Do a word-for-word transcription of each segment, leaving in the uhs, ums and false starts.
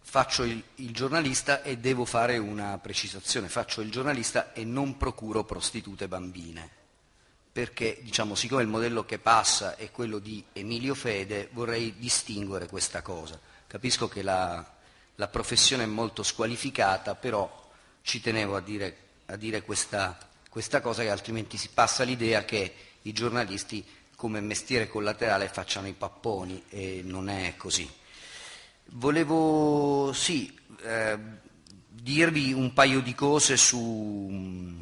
faccio il, il giornalista e devo fare una precisazione, faccio il giornalista e non procuro prostitute bambine, perché diciamo, siccome il modello che passa è quello di Emilio Fede, vorrei distinguere questa cosa. Capisco che la, la professione è molto squalificata, però ci tenevo a dire, a dire questa, questa cosa, che altrimenti si passa l'idea che i giornalisti come mestiere collaterale facciano i papponi, e non è così. Volevo sì, eh, dirvi un paio di cose su,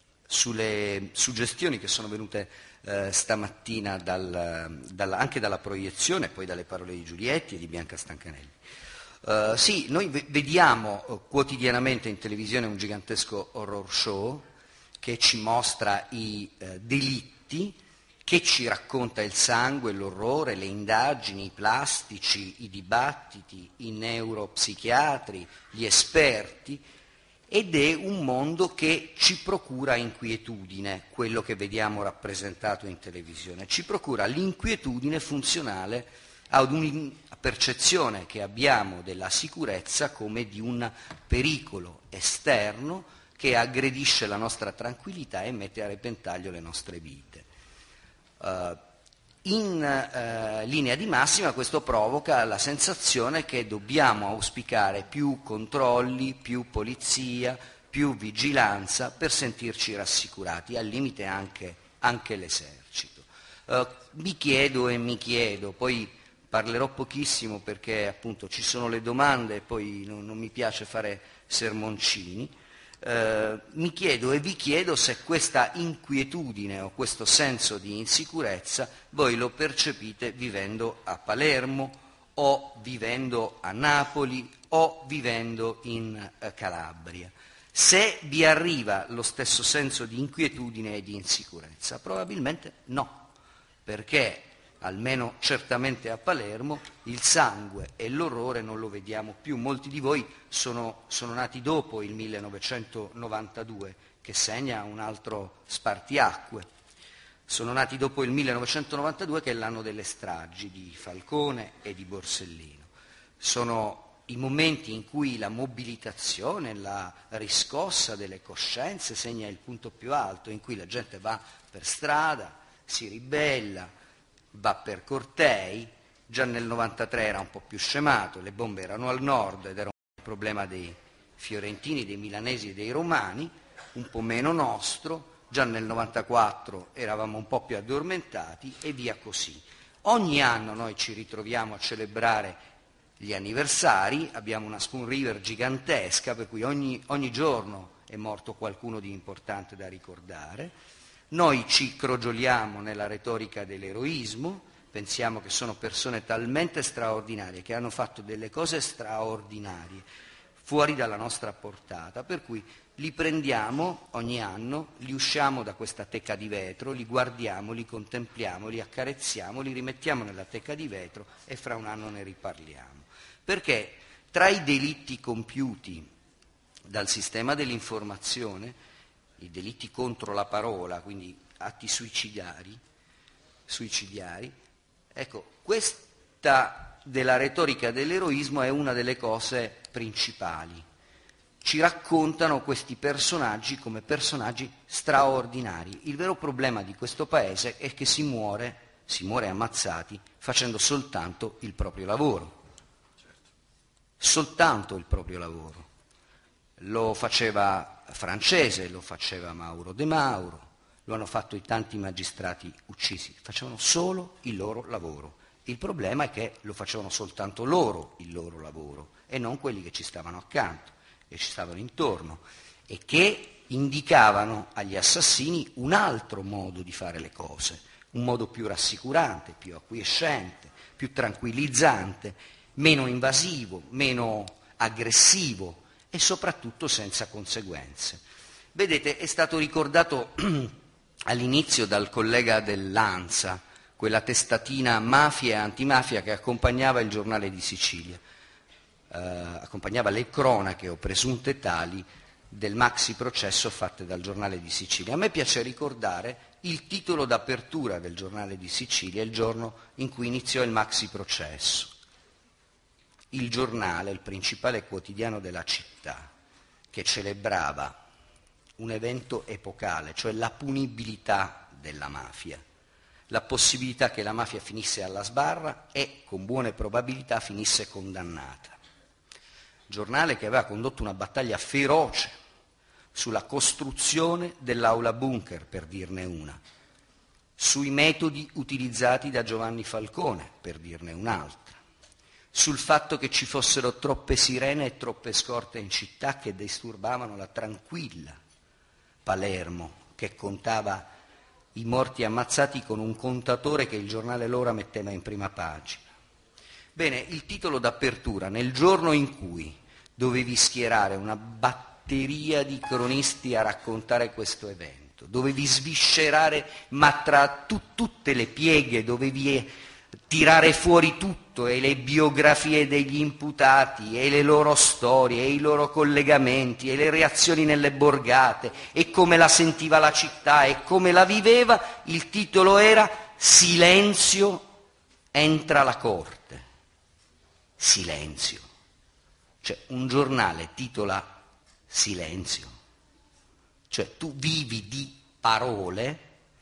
sulle suggestioni che sono venute eh, stamattina dal, dal, anche dalla proiezione e poi dalle parole di Giulietti e di Bianca Stancanelli. Uh, sì, noi v- vediamo uh, quotidianamente in televisione un gigantesco horror show che ci mostra i uh, delitti, che ci racconta il sangue, l'orrore, le indagini, i plastici, i dibattiti, i neuropsichiatri, gli esperti, ed è un mondo che ci procura inquietudine, quello che vediamo rappresentato in televisione, ci procura l'inquietudine funzionale ad una percezione che abbiamo della sicurezza come di un pericolo esterno che aggredisce la nostra tranquillità e mette a repentaglio le nostre vite. Uh, in uh, linea di massima questo provoca la sensazione che dobbiamo auspicare più controlli, più polizia, più vigilanza per sentirci rassicurati, al limite anche, anche l'esercito. Uh, mi chiedo e mi chiedo, poi parlerò pochissimo perché appunto ci sono le domande e poi non, non mi piace fare sermoncini. Uh, mi chiedo e vi chiedo se questa inquietudine o questo senso di insicurezza voi lo percepite vivendo a Palermo o vivendo a Napoli o vivendo in uh, Calabria. Se vi arriva lo stesso senso di inquietudine e di insicurezza, probabilmente no, perché almeno certamente a Palermo, il sangue e l'orrore non lo vediamo più. Molti di voi sono, sono nati dopo il millenovecentonovantadue, che segna un altro spartiacque. Sono nati dopo il millenovecentonovantadue, che è l'anno delle stragi di Falcone e di Borsellino. Sono i momenti in cui la mobilitazione, la riscossa delle coscienze segna il punto più alto, in cui la gente va per strada, si ribella, va per cortei. Già nel novantatré era un po' più scemato, le bombe erano al nord ed era un problema dei fiorentini, dei milanesi e dei romani, un po' meno nostro. Già nel novantaquattro eravamo un po' più addormentati e via così. Ogni anno noi ci ritroviamo a celebrare gli anniversari, abbiamo una Spoon River gigantesca, per cui ogni, ogni giorno è morto qualcuno di importante da ricordare. Noi ci crogioliamo nella retorica dell'eroismo, pensiamo che sono persone talmente straordinarie, che hanno fatto delle cose straordinarie, fuori dalla nostra portata, per cui li prendiamo ogni anno, li usciamo da questa teca di vetro, li guardiamo, li contempliamo, li accarezziamo, li rimettiamo nella teca di vetro e fra un anno ne riparliamo. Perché tra i delitti compiuti dal sistema dell'informazione, i delitti contro la parola, quindi atti suicidari, suicidiari, ecco, questa della retorica dell'eroismo è una delle cose principali. Ci raccontano questi personaggi come personaggi straordinari. Il vero problema di questo paese è che si muore, si muore ammazzati facendo soltanto il proprio lavoro. Soltanto il proprio lavoro. Lo faceva Francese, lo faceva Mauro De Mauro, lo hanno fatto i tanti magistrati uccisi, facevano solo il loro lavoro. Il problema è che lo facevano soltanto loro il loro lavoro e non quelli che ci stavano accanto, che ci stavano intorno e che indicavano agli assassini un altro modo di fare le cose, un modo più rassicurante, più acquiescente, più tranquillizzante, meno invasivo, meno aggressivo e soprattutto senza conseguenze. Vedete, è stato ricordato all'inizio dal collega dell'Ansa, quella testatina mafia e antimafia che accompagnava il Giornale di Sicilia, eh, accompagnava le cronache o presunte tali del maxi processo fatte dal Giornale di Sicilia. A me piace ricordare il titolo d'apertura del Giornale di Sicilia il giorno in cui iniziò il maxi processo. il giornale, il principale quotidiano della città, che celebrava un evento epocale, cioè la punibilità della mafia, la possibilità che la mafia finisse alla sbarra e con buone probabilità finisse condannata. Giornale che aveva condotto una battaglia feroce sulla costruzione dell'aula bunker, per dirne una, sui metodi utilizzati da Giovanni Falcone, per dirne un'altra, sul fatto che ci fossero troppe sirene e troppe scorte in città che disturbavano la tranquilla Palermo, che contava i morti ammazzati con un contatore che il giornale L'Ora metteva in prima pagina. Bene, il titolo d'apertura, nel giorno in cui dovevi schierare una batteria di cronisti a raccontare questo evento, dovevi sviscerare, ma tra tu, tutte le pieghe dovevi tirare fuori tutto, e le biografie degli imputati, e le loro storie, e i loro collegamenti, e le reazioni nelle borgate, e come la sentiva la città, e come la viveva, il titolo era Silenzio entra la corte. Silenzio. Cioè un giornale titola Silenzio. Cioè tu vivi di parole,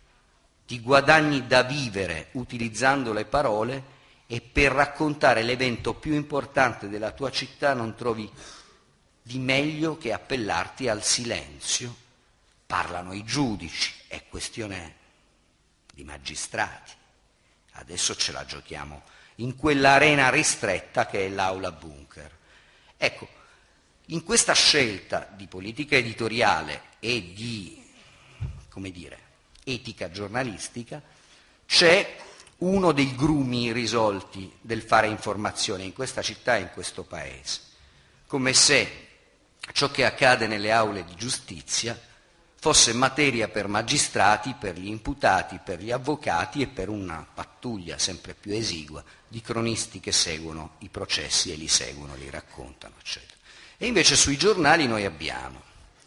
ti guadagni da vivere utilizzando le parole, e per raccontare l'evento più importante della tua città non trovi di meglio che appellarti al silenzio. Parlano i giudici, è questione di magistrati. Adesso ce la giochiamo in quell'arena ristretta che è l'aula bunker. Ecco, in questa scelta di politica editoriale e di, come dire, etica giornalistica, c'è uno dei grumi irrisolti del fare informazione in questa città e in questo paese, come se ciò che accade nelle aule di giustizia fosse materia per magistrati, per gli imputati, per gli avvocati e per una pattuglia sempre più esigua di cronisti che seguono i processi e li seguono, li raccontano, eccetera. E invece sui giornali noi abbiamo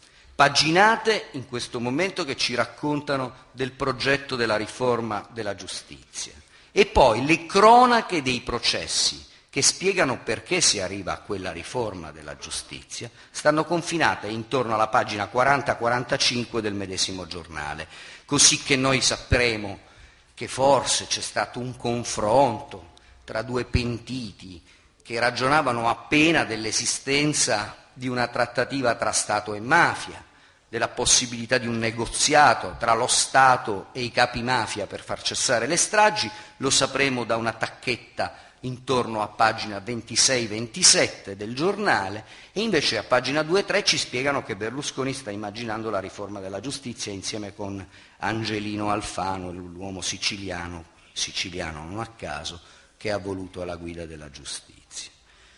paginate in questo momento che ci raccontano del progetto della riforma della giustizia, e poi le cronache dei processi che spiegano perché si arriva a quella riforma della giustizia stanno confinate intorno alla pagina quaranta quarantacinque del medesimo giornale, così che noi sapremo che forse c'è stato un confronto tra due pentiti che ragionavano appena dell'esistenza di una trattativa tra Stato e mafia, della possibilità di un negoziato tra lo Stato e i capi mafia per far cessare le stragi. Lo sapremo da una tacchetta intorno a pagina ventisei ventisette del giornale, e invece a pagina due e tre ci spiegano che Berlusconi sta immaginando la riforma della giustizia insieme con Angelino Alfano, l'uomo siciliano, siciliano non a caso, che ha voluto alla guida della giustizia.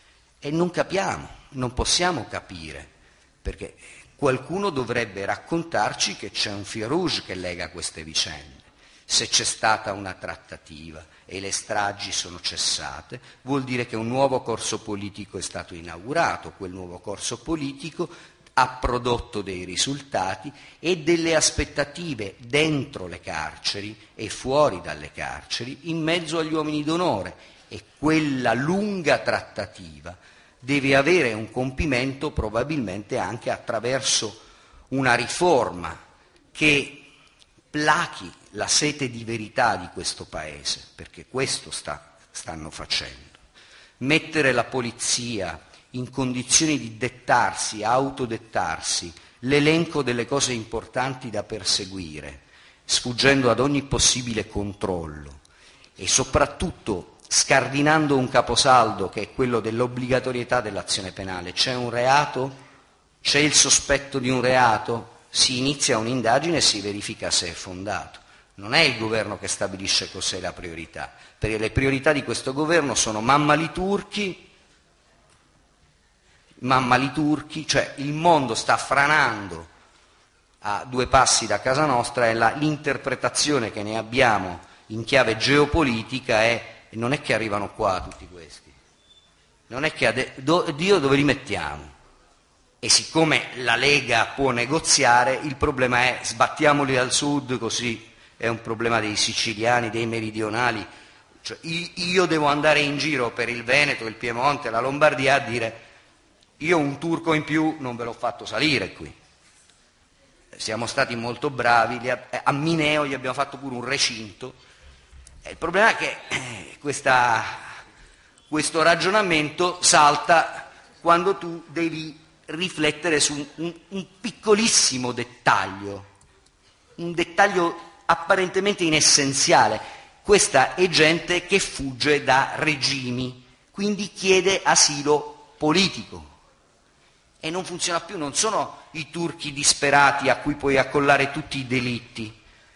E non capiamo, non possiamo capire, perché qualcuno dovrebbe raccontarci che c'è un fil rouge che lega queste vicende. Se c'è stata una trattativa e le stragi sono cessate, vuol dire che un nuovo corso politico è stato inaugurato. Quel nuovo corso politico ha prodotto dei risultati e delle aspettative dentro le carceri e fuori dalle carceri, in mezzo agli uomini d'onore, e quella lunga trattativa deve avere un compimento probabilmente anche attraverso una riforma che plachi la sete di verità di questo Paese, perché questo sta, stanno facendo. Mettere la polizia in condizioni di dettarsi, autodettarsi, l'elenco delle cose importanti da perseguire, sfuggendo ad ogni possibile controllo, e soprattutto scardinando un caposaldo che è quello dell'obbligatorietà dell'azione penale. C'è un reato? C'è il sospetto di un reato? Si inizia un'indagine e si verifica se è fondato. Non è il governo che stabilisce cos'è la priorità, perché le priorità di questo governo sono mammali turchi, mammali turchi, cioè il mondo sta franando a due passi da casa nostra, e la, l'interpretazione che ne abbiamo in chiave geopolitica è: non è che arrivano qua tutti questi, non è che ade- do, Dio dove li mettiamo? E siccome la Lega può negoziare, il problema è sbattiamoli al sud, così è un problema dei siciliani, dei meridionali, Cioè, io devo andare in giro per il Veneto, il Piemonte, la Lombardia a dire: io un turco in più non ve l'ho fatto salire qui. Siamo stati molto bravi, a Mineo gli abbiamo fatto pure un recinto. Il problema è che questa, questo ragionamento salta quando tu devi riflettere su un, un piccolissimo dettaglio, un dettaglio apparentemente inessenziale. Questa è gente che fugge da regimi, quindi chiede asilo politico. E non funziona più, non sono i turchi disperati a cui puoi accollare tutti i delitti.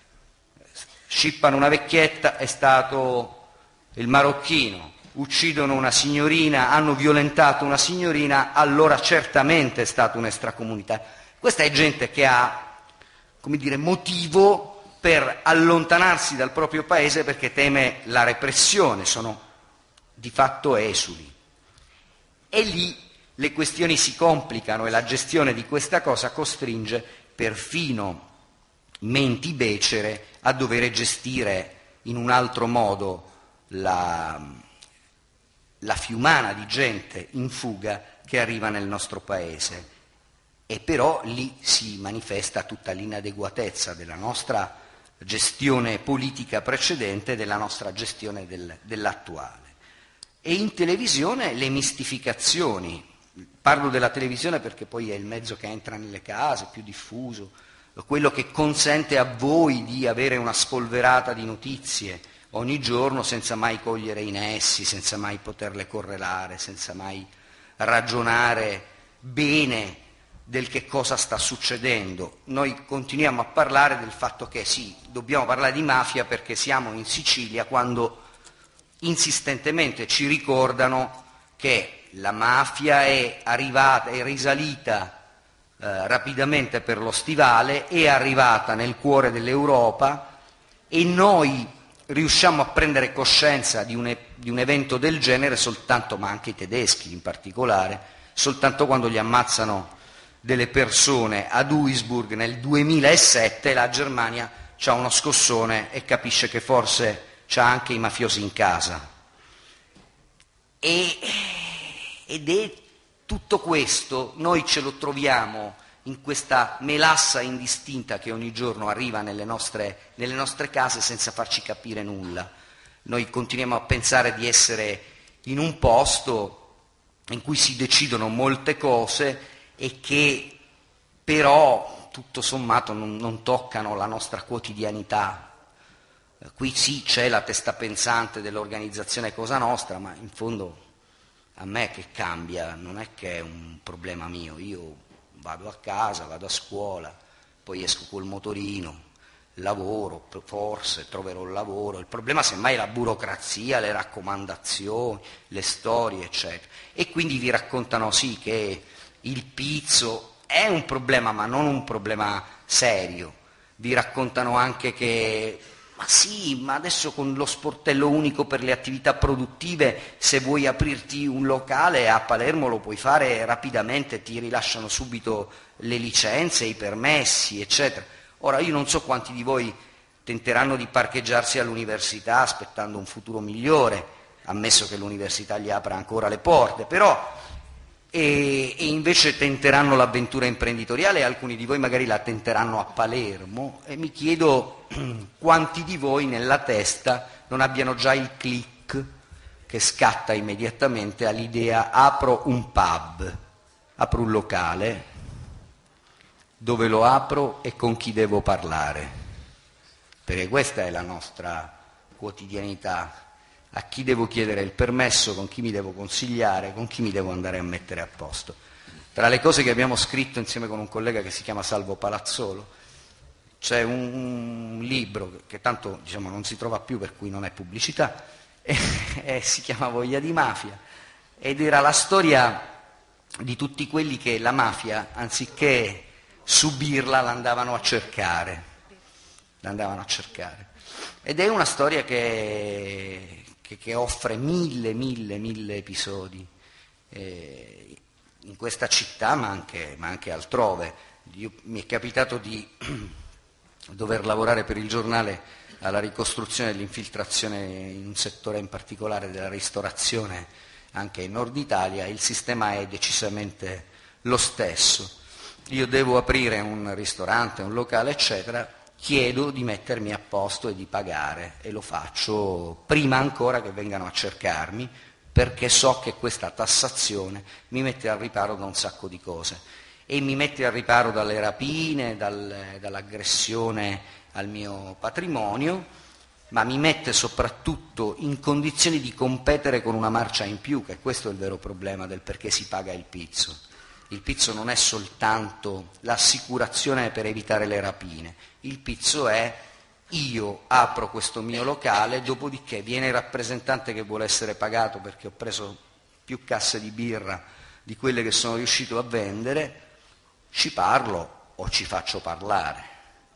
Scippano una vecchietta, è stato il marocchino, uccidono una signorina, hanno violentato una signorina, allora certamente è stato un extracomunitario. Questa è gente che ha, come dire, motivo per allontanarsi dal proprio paese perché teme la repressione, sono di fatto esuli. E lì le questioni si complicano e la gestione di questa cosa costringe perfino menti becere a dover gestire in un altro modo la, la fiumana di gente in fuga che arriva nel nostro paese. E però lì si manifesta tutta l'inadeguatezza della nostra gestione politica precedente e della nostra gestione del, dell'attuale. E in televisione le mistificazioni. Parlo della televisione perché poi è il mezzo che entra nelle case, più diffuso, quello che consente a voi di avere una spolverata di notizie ogni giorno senza mai cogliere i nessi, senza mai poterle correlare, senza mai ragionare bene del che cosa sta succedendo. Noi continuiamo a parlare del fatto che sì, dobbiamo parlare di mafia perché siamo in Sicilia quando insistentemente ci ricordano che la mafia è arrivata, è risalita eh, rapidamente per lo stivale, è arrivata nel cuore dell'Europa e noi riusciamo a prendere coscienza di un, di un evento del genere soltanto, ma anche i tedeschi in particolare, soltanto quando gli ammazzano delle persone a Duisburg nel duemilasette, la Germania c'ha uno scossone e capisce che forse c'ha anche i mafiosi in casa. E, ed è tutto questo, noi ce lo troviamo in questa melassa indistinta che ogni giorno arriva nelle nostre, nelle nostre case senza farci capire nulla. Noi continuiamo a pensare di essere in un posto in cui si decidono molte cose e che però tutto sommato non, non toccano la nostra quotidianità. Qui sì c'è la testa pensante dell'organizzazione Cosa Nostra, ma in fondo a me che cambia, non è che è un problema mio, io vado a casa, vado a scuola, poi esco col motorino, lavoro, forse troverò il lavoro, il problema semmai è la burocrazia, le raccomandazioni, le storie, eccetera. E quindi vi raccontano sì che il pizzo è un problema, ma non un problema serio, vi raccontano anche che ma sì, ma adesso con lo sportello unico per le attività produttive, se vuoi aprirti un locale a Palermo lo puoi fare rapidamente, ti rilasciano subito le licenze, i permessi, eccetera. Ora io non so quanti di voi tenteranno di parcheggiarsi all'università aspettando un futuro migliore, ammesso che l'università gli apra ancora le porte, però e, e invece tenteranno l'avventura imprenditoriale e alcuni di voi magari la tenteranno a Palermo e mi chiedo quanti di voi nella testa non abbiano già il click che scatta immediatamente all'idea apro un pub, apro un locale, dove lo apro e con chi devo parlare, perché questa è la nostra quotidianità. A chi devo chiedere il permesso, con chi mi devo consigliare, con chi mi devo andare a mettere a posto. Tra le cose che abbiamo scritto insieme con un collega che si chiama Salvo Palazzolo, c'è un libro che tanto diciamo, non si trova più, per cui non è pubblicità, e, e si chiama Voglia di Mafia, ed era la storia di tutti quelli che la mafia, anziché subirla, l'andavano a cercare. L'andavano a cercare. Ed è una storia che... Che, che offre mille, mille, mille episodi eh, in questa città ma anche, ma anche altrove. Io, mi è capitato di dover lavorare per il giornale alla ricostruzione dell'infiltrazione in un settore in particolare della ristorazione anche in Nord Italia, il sistema è decisamente lo stesso. Io devo aprire un ristorante, un locale, eccetera, chiedo di mettermi a posto e di pagare, e lo faccio prima ancora che vengano a cercarmi, perché so che questa tassazione mi mette al riparo da un sacco di cose, e mi mette al riparo dalle rapine, dal, dall'aggressione al mio patrimonio, ma mi mette soprattutto in condizioni di competere con una marcia in più, che questo è il vero problema del perché si paga il pizzo. Il pizzo non è soltanto l'assicurazione per evitare le rapine, il pizzo è: io apro questo mio locale, dopodiché viene il rappresentante che vuole essere pagato perché ho preso più casse di birra di quelle che sono riuscito a vendere, ci parlo o ci faccio parlare.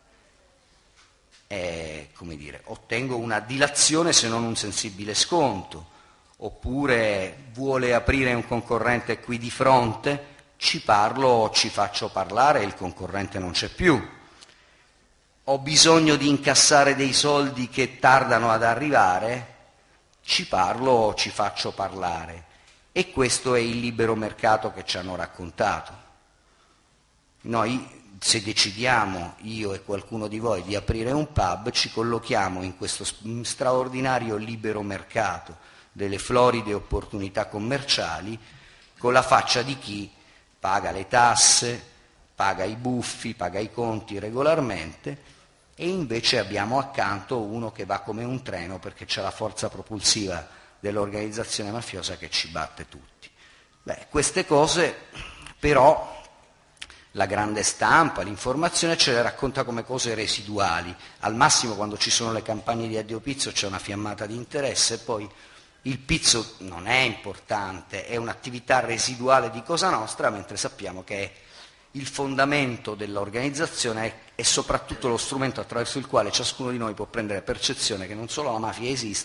E, come dire, ottengo una dilazione se non un sensibile sconto, oppure vuole aprire un concorrente qui di fronte, ci parlo o ci faccio parlare e il concorrente non c'è più. Ho bisogno di incassare dei soldi che tardano ad arrivare, ci parlo o ci faccio parlare. E questo è il libero mercato che ci hanno raccontato. Noi, se decidiamo, io e qualcuno di voi, di aprire un pub, ci collochiamo in questo straordinario libero mercato delle floride opportunità commerciali, con la faccia di chi paga le tasse, paga i buffi, paga i conti regolarmente, e invece abbiamo accanto uno che va come un treno perché c'è la forza propulsiva dell'organizzazione mafiosa che ci batte tutti. Beh, queste cose però la grande stampa, l'informazione ce le racconta come cose residuali. Al massimo, quando ci sono le campagne di addio pizzo, c'è una fiammata di interesse, e poi il pizzo non è importante, è un'attività residuale di Cosa Nostra, mentre sappiamo che è il fondamento dell'organizzazione e soprattutto lo strumento attraverso il quale ciascuno di noi può prendere percezione che non solo la mafia esiste,